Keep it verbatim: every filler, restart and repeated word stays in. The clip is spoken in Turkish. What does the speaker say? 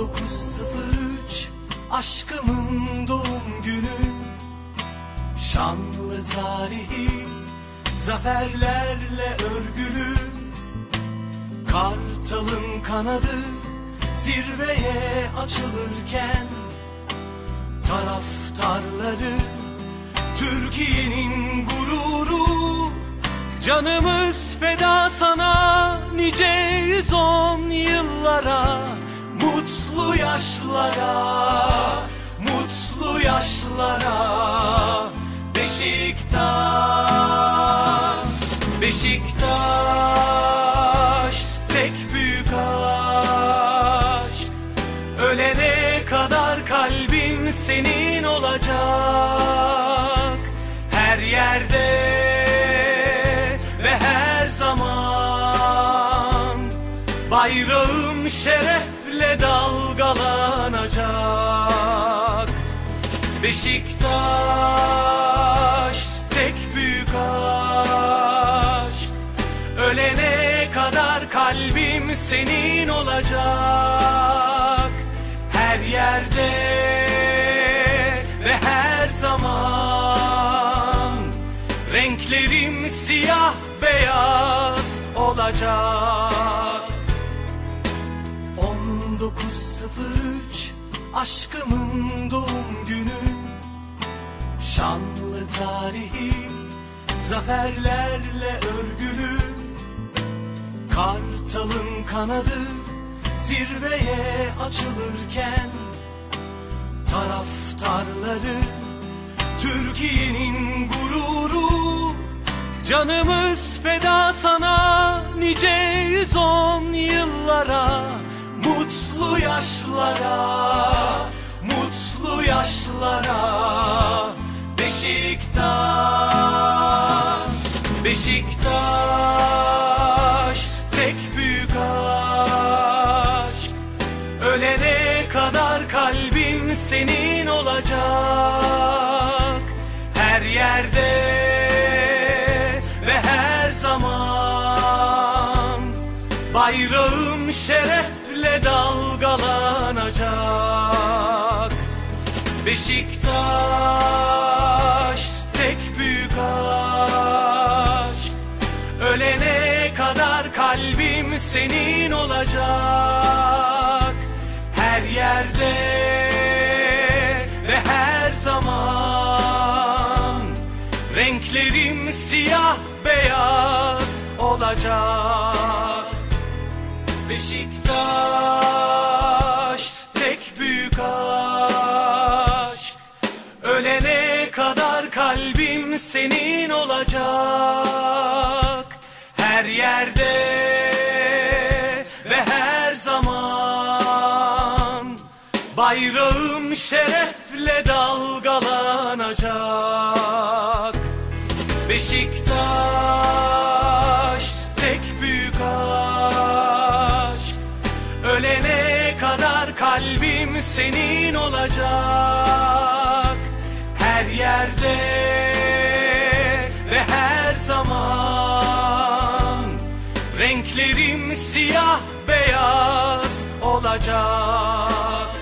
dokuz sıfır üç aşkımın doğum günü, şanlı tarihi zaferlerle örgülü. Kartalın kanadı zirveye açılırken, taraftarları Türkiye'nin gururu. Canımız feda sana nice yüz on yıllara, mutlu yaşlara, mutlu yaşlara. Beşiktaş, Beşiktaş tek büyük aşk. Ölene kadar kalbim senin olacak. Her yerde ve her zaman bayrağım şerefle dalgalanacak. Beşiktaş tek büyük aşk. Ölene kadar kalbim senin olacak. Her yerde ve her zaman renklerim siyah beyaz olacak. on dokuz sıfır üç aşkımın doğum günü, şanlı tarihi zaferlerle örgülü. Kartalın kanadı zirveye açılırken, taraftarları Türkiye'nin gururu. Canımız feda sana nice yüz on yıllara, mutlu yaşlara, mutlu yaşlara. Beşiktaş, Beşiktaş tek büyük aşk. Ölene kadar kalbim senin olacak. Her yerde ve her zaman bayrağım şerefle dalgalanacak. Beşiktaş tek büyük aşk. Ölene kadar kalbim senin olacak. Her yerde ve her zaman renklerim siyah beyaz olacak. Beşiktaş tek büyük aşk. Ölene kadar kalbim senin olacak. Her yerde ve her zaman bayrağım şerefle dalgalanacak. Beşiktaş tek büyük aşk. Ölene kadar kalbim senin olacak. Her yerde ve her zaman renklerim siyah beyaz olacak.